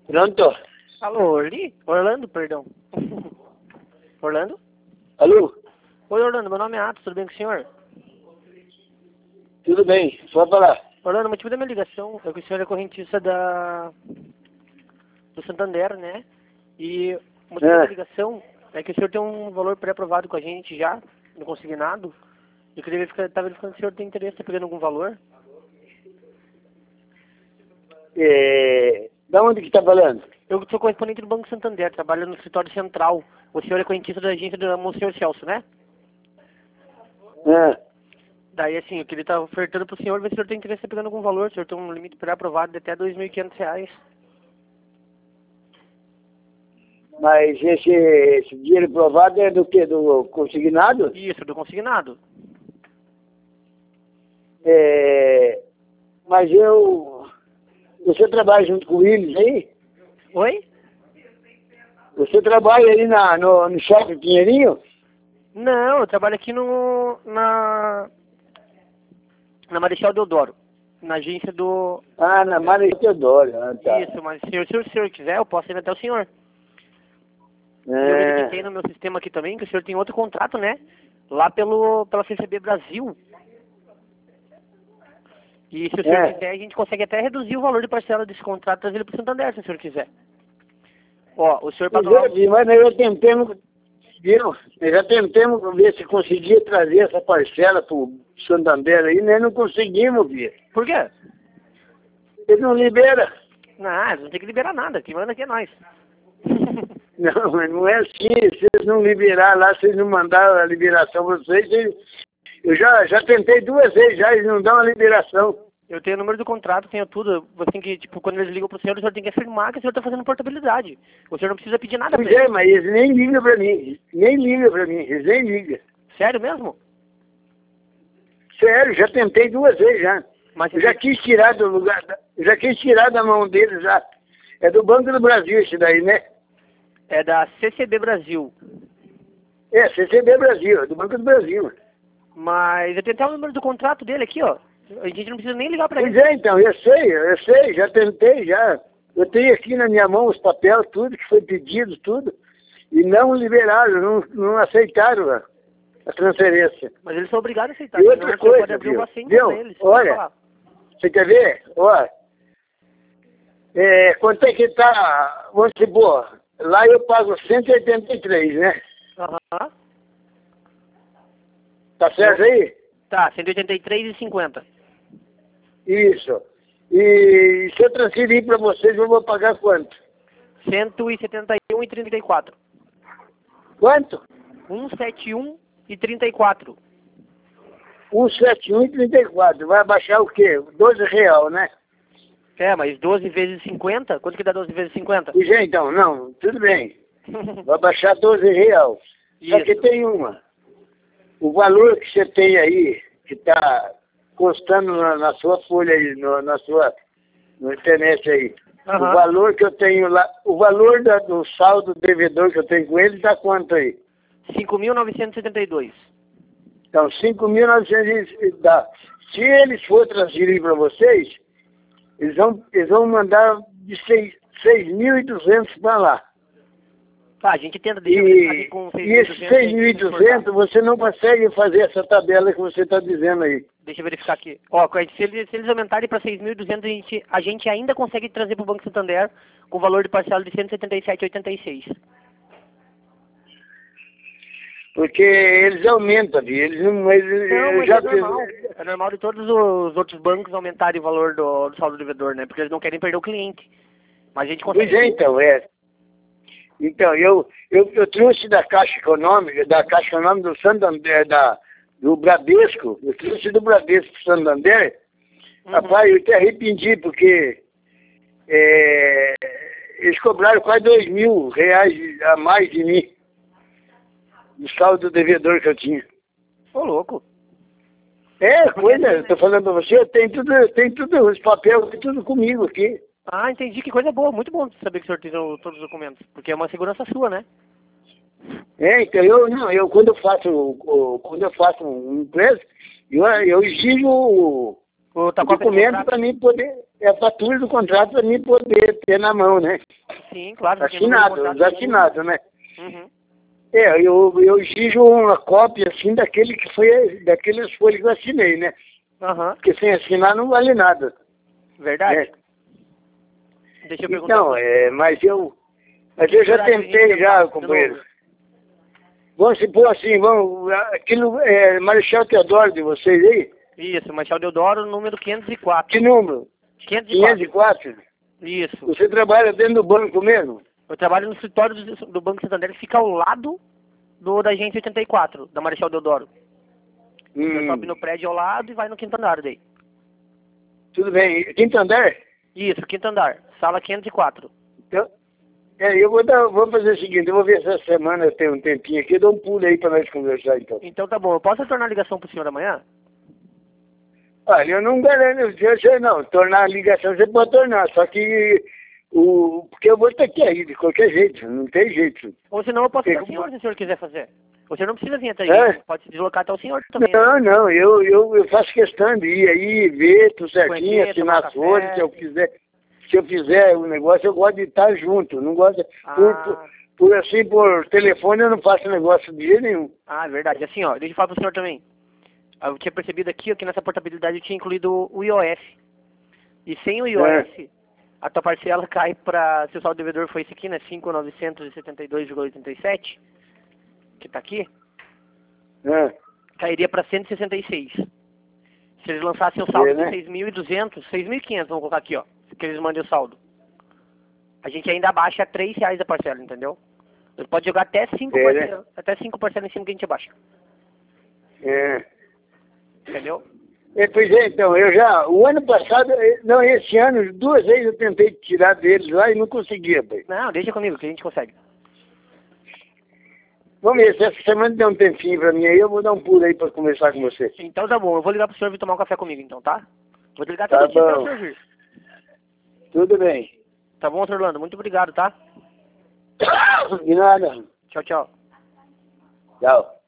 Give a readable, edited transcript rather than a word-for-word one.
Pronto? Alô, Orli? Orlando, perdão. Orlando? Alô? Oi, Orlando, meu nome é Atos, tudo bem com o senhor? Tudo bem, pode falar. Orlando, o motivo da minha ligação é que o senhor é correntista do Santander, né? E o motivo da ligação é que o senhor tem um valor pré-aprovado com a gente já, no consignado. Eu queria estar verificando se o senhor tem interesse em pegando algum valor. Da onde que tá falando? Eu sou correspondente do Banco Santander, trabalho no escritório central. O senhor é correntista da agência do Monsenhor Celso, né? Daí, assim, eu queria estar ofertando para o senhor, ver se o senhor tem interesse em pegando algum valor. O senhor tem um limite pré-aprovado de até R$2.500. Mas esse dinheiro aprovado é do quê? Do consignado? Isso, do consignado. Mas você trabalha junto com eles aí? Oi? Você trabalha aí no Shopping Pinheirinho? Não, eu trabalho aqui na Marechal Deodoro, na agência do... Na Marechal Deodoro. Tá. Isso, mas se o senhor quiser, eu posso ir até o senhor. Eu verifiquei no meu sistema aqui também que o senhor tem outro contrato, né? Lá pela CCB Brasil. E se o senhor quiser, a gente consegue até reduzir o valor de parcela desse contrato e trazer ele para o Santander, se o senhor quiser. Ó, o senhor pagou... Mas nós já tentamos ver se conseguia trazer essa parcela para o Santander aí, nós não conseguimos ver. Por quê? Ele não libera. Não, não tem que liberar nada, quem manda aqui é nós. Não, mas não é assim, se eles não liberar lá, se eles não mandaram a liberação para vocês, eu já tentei 2 vezes já, eles não dão a liberação. Eu tenho o número do contrato, tenho tudo. Você tem que, tipo, quando eles ligam pro senhor, o senhor tem que afirmar que o senhor tá fazendo portabilidade. O senhor não precisa pedir nada pra eles. Mas eles nem ligam pra mim, eles nem ligam. Sério mesmo? Sério, já tentei 2 vezes já. Mas eu já quis tirar do lugar, já quis tirar da mão deles já. É do Banco do Brasil esse daí, né? É da CCB Brasil. CCB Brasil, é do Banco do Brasil. Mas eu tentei o número do contrato dele aqui, ó. A gente não precisa nem ligar pra ele. Pois é, então, eu sei, já tentei, já. Eu tenho aqui na minha mão os papéis, tudo que foi pedido, tudo. E não liberaram, não aceitaram a transferência. Mas eles são obrigados a aceitar. E outra coisa, pode abrir uma senha pra eles. Olha, você quer ver? Olha, quanto é que tá, vamos supor, lá eu pago 183, né? Aham. Tá certo aí? Tá, 183,50. Isso. E se eu transferir para vocês, eu vou pagar quanto? 171,34. Quanto? 171,34. 171,34. Vai baixar o quê? R$12, né? Mas 12 vezes 50? Quanto que dá 12 vezes 50? Pois é, então, não, tudo bem. Vai baixar R$12. Só que tem uma. O valor que você tem aí, que está constando na sua folha aí, na internet aí. O valor que eu tenho lá, o valor do saldo devedor que eu tenho com ele dá quanto aí? 5.972. Então, 5.900 dá. Se eles for transferir para vocês, eles vão mandar de 6.200 para lá. A gente tenta deixar com 6.200. E esses 6.200, você não consegue fazer essa tabela que você está dizendo aí. Deixa eu verificar aqui. Ó, se eles aumentarem para 6.200, a gente ainda consegue trazer para o Banco Santander com o valor de parcela de 177,86. Porque eles aumentam, viu? Eles não... Mas é normal. É normal de todos os outros bancos aumentarem o valor do saldo devedor, né? Porque eles não querem perder o cliente. Mas a gente consegue... Pois é, então, eu trouxe da Caixa Econômica do Santander, do Bradesco, eu trouxe do Bradesco pro Santander. Rapaz, eu até arrependi, porque eles cobraram quase R$2.000 a mais de mim, do saldo devedor que eu tinha. Ô, louco. Eu tô falando pra você, tem tudo, os papéis, tudo comigo aqui. Ah, entendi, que coisa boa, muito bom saber que o senhor tem todos os documentos, porque é uma segurança sua, né? Então, quando eu faço um empréstimo, eu exijo O documento para mim poder, é a fatura do contrato para mim poder ter na mão, né? Sim, claro. Assinado, assinado, né? Uhum. Eu exijo uma cópia, assim, daqueles folhas que eu assinei, né? Aham. Porque sem assinar não vale nada. Verdade? Deixa eu perguntar. Então, mas eu já tentei já, companheiro. Vamos supor assim, aquilo é Marechal Deodoro de vocês aí? Isso, Marechal Deodoro, número 504. Que número? 504? Isso. Você trabalha dentro do banco mesmo? Eu trabalho no escritório do Banco Santander, que fica ao lado da agência 84, da Marechal Deodoro. Você sobe no prédio ao lado e vai no quinto andar daí. Tudo bem. Quinto andar? Isso, quinto andar. Sala 504. Então, eu vou fazer o seguinte, eu vou ver se essa semana eu tenho um tempinho aqui, eu dou um pulo aí para nós conversar então. Então tá bom, eu posso tornar a ligação pro senhor amanhã? Olha, eu não garanto, não, tornar a ligação você pode tornar, só que porque eu vou estar aqui aí, de qualquer jeito, não tem jeito. Ou senão eu posso ir ao senhor, se o senhor quiser fazer. O senhor não precisa vir até aí, pode se deslocar até o senhor também. Não, eu faço questão de ir aí, ver tudo certinho, assinar as folhas, se eu fizer o negócio, eu gosto de estar junto, não gosto por telefone eu não faço negócio de jeito nenhum. Ah, é verdade. Assim, ó, deixa eu falar pro senhor também. Eu tinha percebido aqui que nessa portabilidade eu tinha incluído o IOF. E sem o IOF, a tua parcela cai para, se o saldo devedor foi esse aqui, né, 5.972,87, que tá aqui, cairia para 166. Se eles lançassem o saldo de 6.200, 6.500, vamos colocar aqui, ó, que eles mandem o saldo. A gente ainda abaixa R$3 a parcela, entendeu? Você pode jogar até 5 parcelas, até 5 parcelas em cima que a gente abaixa. Entendeu? Pois é, então, o ano passado, não, esse ano, 2 vezes eu tentei tirar deles lá e não conseguia, pai. Não, deixa comigo, que a gente consegue. Vamos ver, se essa semana der um tempinho pra mim aí, eu vou dar um pulo aí pra conversar com você. Então tá bom, eu vou ligar pro senhor vir tomar um café comigo, então, tá? Vou te ligar todo dia até o senhor vir. Tudo bem. Tá bom, Sr. Orlando, muito obrigado, tá? De nada. Tchau, tchau. Tchau.